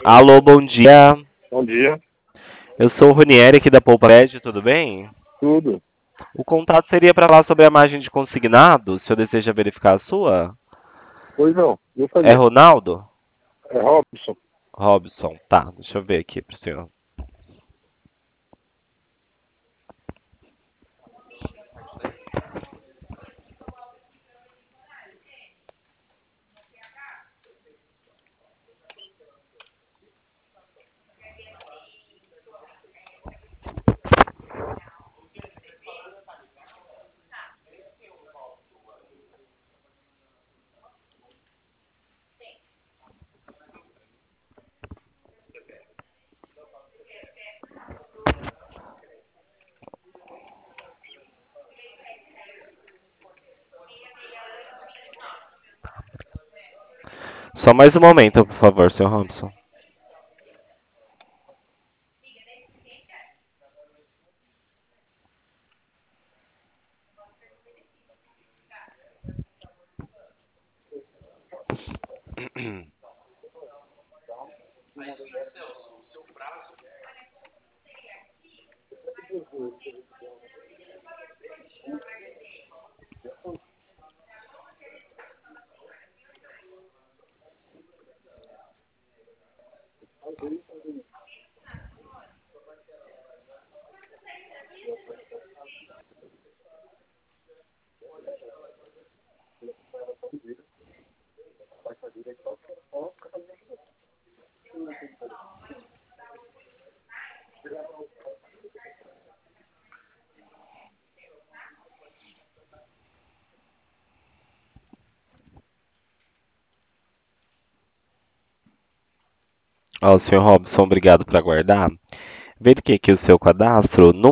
Alô, bom dia. Bom dia. Eu sou o Ronieri aqui da Poupared, tudo bem? Tudo. O contato seria para falar sobre a margem de consignado, o senhor deseja verificar a sua? Pois não, vou É fazer. Ronaldo? É Robson. Robson, tá, deixa eu ver aqui pro senhor. Só mais um momento, por favor, senhor Robson. Ó, senhor Robson, obrigado por aguardar. Verifiquei aqui o seu cadastro. No